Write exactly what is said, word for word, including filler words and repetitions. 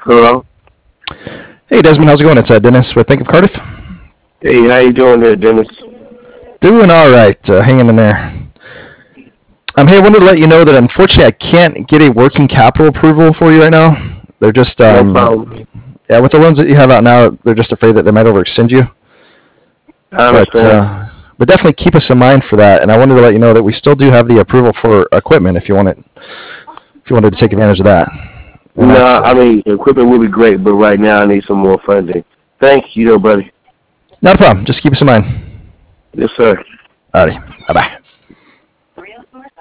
Hello. Hey Desmond, how's it going? It's uh, Dennis with Bank of Cardiff. Hey, how you doing there, Dennis? Doing all right, uh, hanging in there. Um, hey, I wanted to let you know that unfortunately I can't get a working capital approval for you right now. They're just, No um, problem. yeah, with the loans that you have out now, they're just afraid that they might overextend you. I But, understand. uh, but definitely keep us in mind for that. And I wanted to let you know that we still do have the approval for equipment if you want it, if you wanted to take advantage of that. And No, that's I uh, mean, equipment will be great, but right now I need some more funding. Thanks, you know, buddy. not a problem. Just keep us in mind. Yes, sir. Alrighty, bye bye.